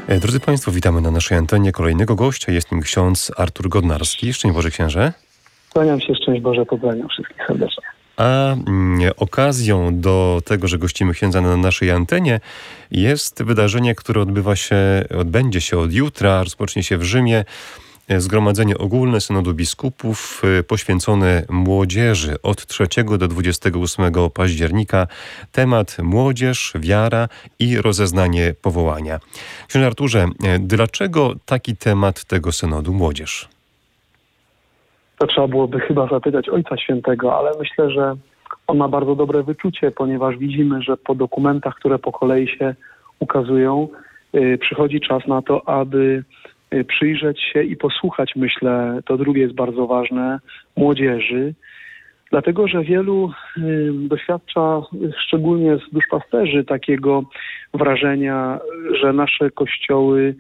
Drodzy Państwo, witamy na naszej antenie kolejnego gościa. Jest nim ksiądz Artur Godnarski. Szczęść Boże, księże. Kłaniam się, szczęść Boże, pozdrawiam wszystkich serdecznie. A okazją do tego, że gościmy księdza na naszej antenie, jest wydarzenie, które odbędzie się od jutra, rozpocznie się w Rzymie. Zgromadzenie ogólne Synodu Biskupów poświęcone młodzieży od 3 do 28 października. Temat młodzież, wiara i rozeznanie powołania. Księże Arturze, dlaczego taki temat tego synodu młodzież? To trzeba byłoby chyba zapytać Ojca Świętego, ale myślę, że on ma bardzo dobre wyczucie, ponieważ widzimy, że po dokumentach, które po kolei się ukazują, przychodzi czas na to, aby przyjrzeć się i posłuchać, myślę, to drugie jest bardzo ważne, młodzieży, dlatego, że wielu doświadcza, szczególnie z duszpasterzy, takiego wrażenia, że nasze kościoły,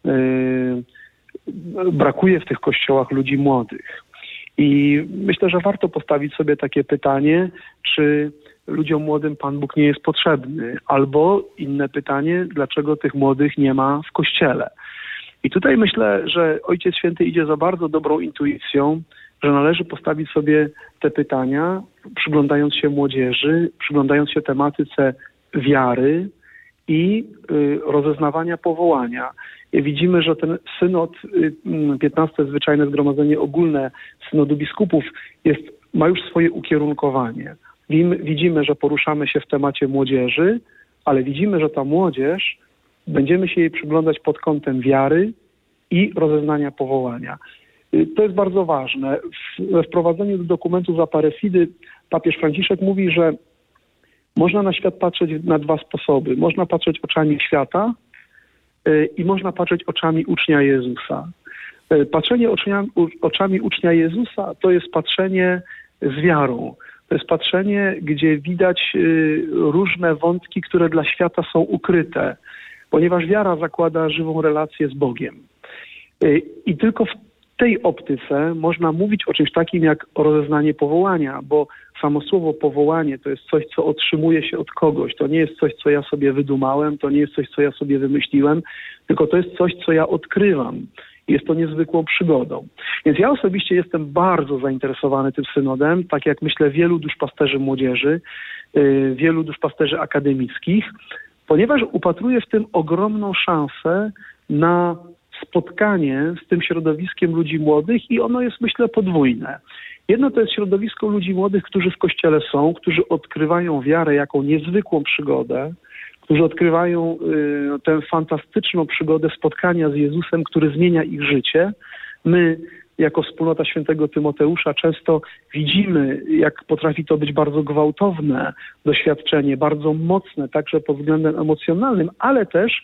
brakuje w tych kościołach ludzi młodych. I myślę, że warto postawić sobie takie pytanie, czy ludziom młodym Pan Bóg nie jest potrzebny, albo inne pytanie, dlaczego tych młodych nie ma w kościele. I tutaj myślę, że Ojciec Święty idzie za bardzo dobrą intuicją, że należy postawić sobie te pytania, przyglądając się młodzieży, przyglądając się tematyce wiary i rozeznawania powołania. I widzimy, że ten synod, 15. Zwyczajne Zgromadzenie Ogólne Synodu Biskupów ma już swoje ukierunkowanie. Widzimy, że poruszamy się w temacie młodzieży, ale widzimy, że ta młodzież, będziemy się jej przyglądać pod kątem wiary i rozeznania powołania. To jest bardzo ważne. We wprowadzeniu do dokumentu Aparecidy papież Franciszek mówi, że można na świat patrzeć na dwa sposoby. Można patrzeć oczami świata i można patrzeć oczami ucznia Jezusa. Patrzenie oczami ucznia Jezusa to jest patrzenie z wiarą. To jest patrzenie, gdzie widać różne wątki, które dla świata są ukryte, ponieważ wiara zakłada żywą relację z Bogiem. I tylko w tej optyce można mówić o czymś takim jak rozeznanie powołania, bo samo słowo powołanie to jest coś, co otrzymuje się od kogoś. To nie jest coś, co ja sobie wydumałem, to nie jest coś, co ja sobie wymyśliłem, tylko to jest coś, co ja odkrywam. Jest to niezwykłą przygodą. Więc ja osobiście jestem bardzo zainteresowany tym synodem, tak jak myślę wielu duszpasterzy młodzieży, wielu duszpasterzy akademickich, ponieważ upatruję w tym ogromną szansę na spotkanie z tym środowiskiem ludzi młodych i ono jest, myślę, podwójne. Jedno to jest środowisko ludzi młodych, którzy w Kościele są, którzy odkrywają wiarę jako niezwykłą przygodę, którzy odkrywają tę fantastyczną przygodę spotkania z Jezusem, który zmienia ich życie. My, jako wspólnota świętego Tymoteusza, często widzimy, jak potrafi to być bardzo gwałtowne doświadczenie, bardzo mocne, także pod względem emocjonalnym, ale też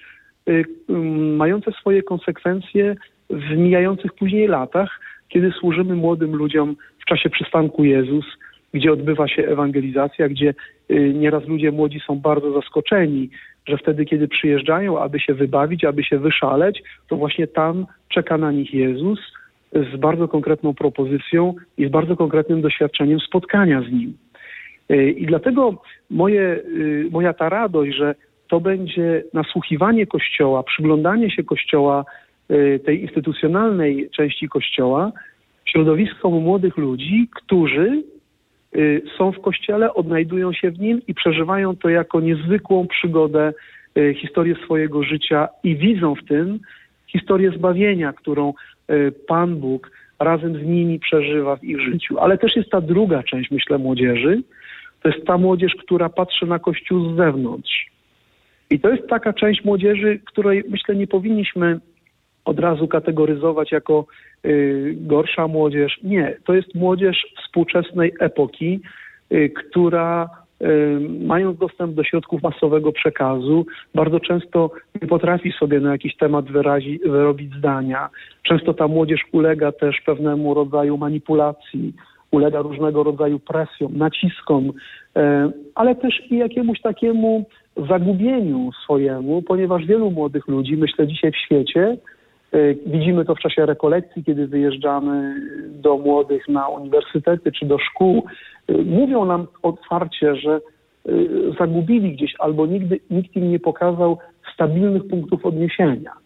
mające swoje konsekwencje w mijających później latach, kiedy służymy młodym ludziom w czasie przystanku Jezus, gdzie odbywa się ewangelizacja, gdzie nieraz ludzie młodzi są bardzo zaskoczeni, że wtedy, kiedy przyjeżdżają, aby się wybawić, aby się wyszaleć, to właśnie tam czeka na nich Jezus z bardzo konkretną propozycją i z bardzo konkretnym doświadczeniem spotkania z Nim. I dlatego moja ta radość, że to będzie nasłuchiwanie Kościoła, przyglądanie się Kościoła, tej instytucjonalnej części Kościoła, środowiskom młodych ludzi, którzy są w Kościele, odnajdują się w nim i przeżywają to jako niezwykłą przygodę, historię swojego życia i widzą w tym historię zbawienia, którą Pan Bóg razem z nimi przeżywa w ich życiu. Ale też jest ta druga część, myślę, młodzieży. To jest ta młodzież, która patrzy na Kościół z zewnątrz. I to jest taka część młodzieży, której, myślę, nie powinniśmy od razu kategoryzować jako gorsza młodzież. Nie, to jest młodzież współczesnej epoki, która mając dostęp do środków masowego przekazu, bardzo często nie potrafi sobie na jakiś temat wyrobić zdania. Często ta młodzież ulega też pewnemu rodzaju manipulacji, ulega różnego rodzaju presjom, naciskom, ale też i jakiemuś takiemu zagubieniu swojemu, ponieważ wielu młodych ludzi, myślę dzisiaj w świecie, widzimy to w czasie rekolekcji, kiedy wyjeżdżamy do młodych na uniwersytety czy do szkół, mówią nam otwarcie, że zagubili gdzieś albo nikt im nie pokazał stabilnych punktów odniesienia.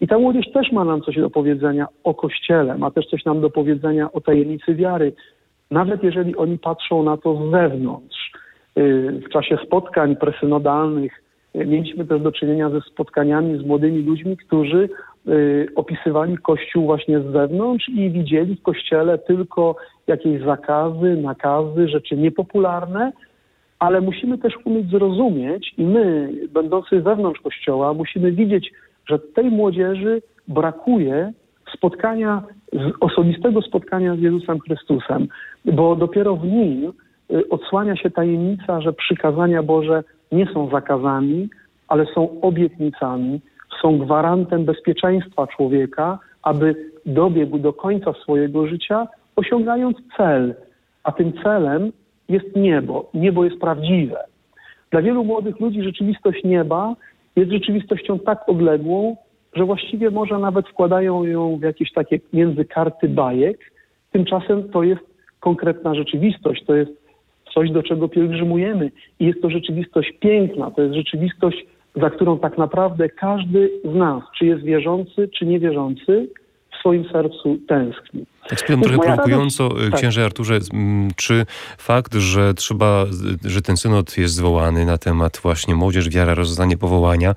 I ta młodzież też ma nam coś do powiedzenia o Kościele, ma też coś nam do powiedzenia o tajemnicy wiary, nawet jeżeli oni patrzą na to z zewnątrz. W czasie spotkań presynodalnych mieliśmy też do czynienia ze spotkaniami z młodymi ludźmi, którzy opisywali Kościół właśnie z zewnątrz i widzieli w Kościele tylko jakieś zakazy, nakazy, rzeczy niepopularne, ale musimy też umieć zrozumieć i my, będący wewnątrz Kościoła, musimy widzieć, że tej młodzieży brakuje osobistego spotkania z Jezusem Chrystusem, bo dopiero w Nim odsłania się tajemnica, że przykazania Boże nie są zakazami, ale są obietnicami, są gwarantem bezpieczeństwa człowieka, aby dobiegł do końca swojego życia, osiągając cel. A tym celem jest niebo. Niebo jest prawdziwe. Dla wielu młodych ludzi rzeczywistość nieba jest rzeczywistością tak odległą, że właściwie może nawet wkładają ją w jakieś takie między karty bajek. Tymczasem to jest konkretna rzeczywistość. To jest coś, do czego pielgrzymujemy. I jest to rzeczywistość piękna. To jest rzeczywistość, za którą tak naprawdę każdy z nas, czy jest wierzący, czy niewierzący, w swoim sercu tęskni. Tak spytam trochę prowokująco, księże Arturze, czy fakt, że ten synod jest zwołany na temat właśnie młodzież, wiara, rozeznanie powołania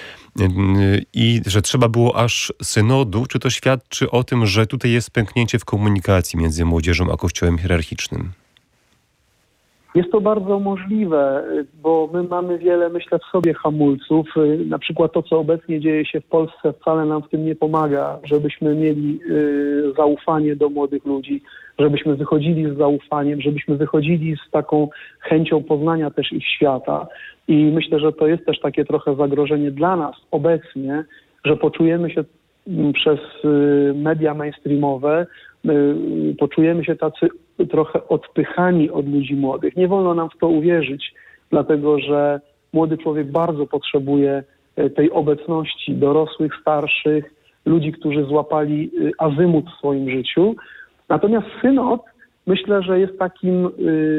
i że trzeba było aż synodu, czy to świadczy o tym, że tutaj jest pęknięcie w komunikacji między młodzieżą a Kościołem hierarchicznym? Jest to bardzo możliwe, bo my mamy wiele, myślę, w sobie hamulców. Na przykład to, co obecnie dzieje się w Polsce, wcale nam w tym nie pomaga, żebyśmy mieli zaufanie do młodych ludzi, żebyśmy wychodzili z zaufaniem, żebyśmy wychodzili z taką chęcią poznania też ich świata. I myślę, że to jest też takie trochę zagrożenie dla nas obecnie, że poczujemy się przez media mainstreamowe, poczujemy się tacy trochę odpychani od ludzi młodych. Nie wolno nam w to uwierzyć, dlatego że młody człowiek bardzo potrzebuje tej obecności dorosłych, starszych, ludzi, którzy złapali azymut w swoim życiu. Natomiast synod, myślę, że jest takim,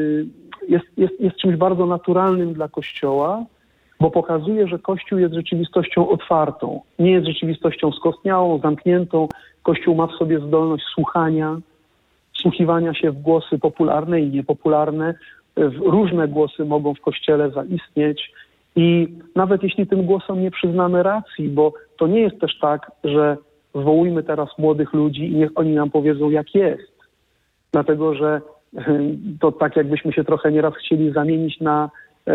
jest czymś bardzo naturalnym dla Kościoła, bo pokazuje, że Kościół jest rzeczywistością otwartą. Nie jest rzeczywistością skostniałą, zamkniętą. Kościół ma w sobie zdolność słuchania, wsłuchiwania się w głosy popularne i niepopularne. Różne głosy mogą w Kościele zaistnieć i nawet jeśli tym głosom nie przyznamy racji, bo to nie jest też tak, że zwołujmy teraz młodych ludzi i niech oni nam powiedzą, jak jest. Dlatego, że to tak jakbyśmy się trochę nieraz chcieli zamienić na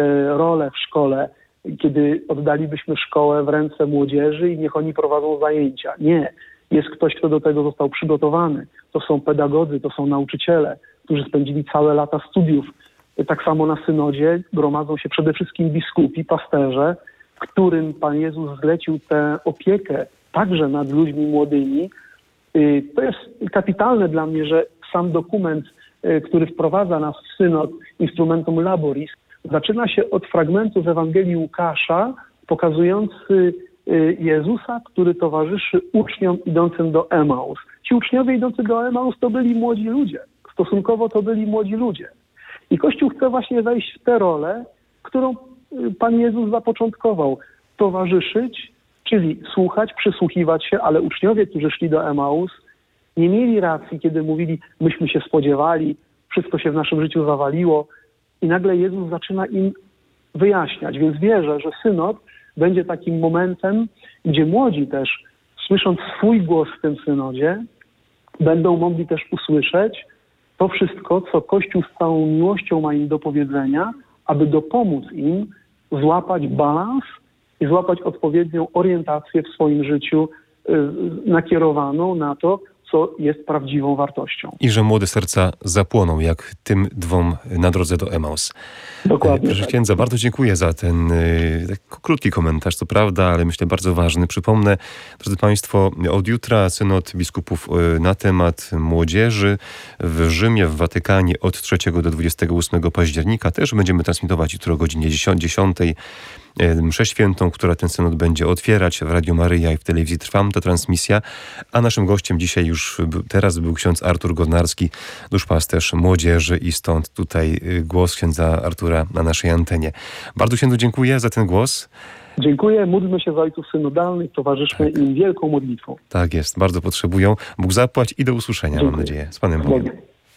rolę w szkole, kiedy oddalibyśmy szkołę w ręce młodzieży i niech oni prowadzą zajęcia. Nie. Jest ktoś, kto do tego został przygotowany. To są pedagodzy, to są nauczyciele, którzy spędzili całe lata studiów. Tak samo na synodzie gromadzą się przede wszystkim biskupi, pasterze, którym Pan Jezus zlecił tę opiekę także nad ludźmi młodymi. To jest kapitalne dla mnie, że sam dokument, który wprowadza nas w synod, Instrumentum Laboris, zaczyna się od fragmentu z Ewangelii Łukasza, pokazujący Jezusa, który towarzyszy uczniom idącym do Emaus. Ci uczniowie idący do Emaus to byli młodzi ludzie. Stosunkowo to byli młodzi ludzie. I Kościół chce właśnie wejść w tę rolę, którą Pan Jezus zapoczątkował. Towarzyszyć, czyli słuchać, przysłuchiwać się, ale uczniowie, którzy szli do Emaus, nie mieli racji, kiedy mówili, myśmy się spodziewali, wszystko się w naszym życiu zawaliło. I nagle Jezus zaczyna im wyjaśniać. Więc wierzę, że synod będzie takim momentem, gdzie młodzi też, słysząc swój głos w tym synodzie, będą mogli też usłyszeć to wszystko, co Kościół z całą miłością ma im do powiedzenia, aby dopomóc im złapać balans i złapać odpowiednią orientację w swoim życiu nakierowaną na to, co jest prawdziwą wartością. I że młode serca zapłoną, jak tym dwom na drodze do Emaus. Dokładnie. Proszę księdza, bardzo dziękuję za ten krótki komentarz, co prawda, ale myślę bardzo ważny. Przypomnę, drodzy Państwo, od jutra synod biskupów na temat młodzieży w Rzymie, w Watykanie od 3 do 28 października. Też będziemy transmitować jutro o godzinie 10. Mszę świętą, która ten synod będzie otwierać w Radiu Maryja i w telewizji Trwam ta transmisja. A naszym gościem dzisiaj już teraz był ksiądz Artur Godnarski, duszpasterz młodzieży i stąd tutaj głos księdza Artura na naszej antenie. Bardzo księdzu dziękuję za ten głos Dziękuję, módlmy się za ojców synodalnych, towarzyszmy im wielką modlitwą. Tak jest, bardzo potrzebują. Bóg zapłać i do usłyszenia, mam Dziękuję. nadzieję. Z Panem Bogiem.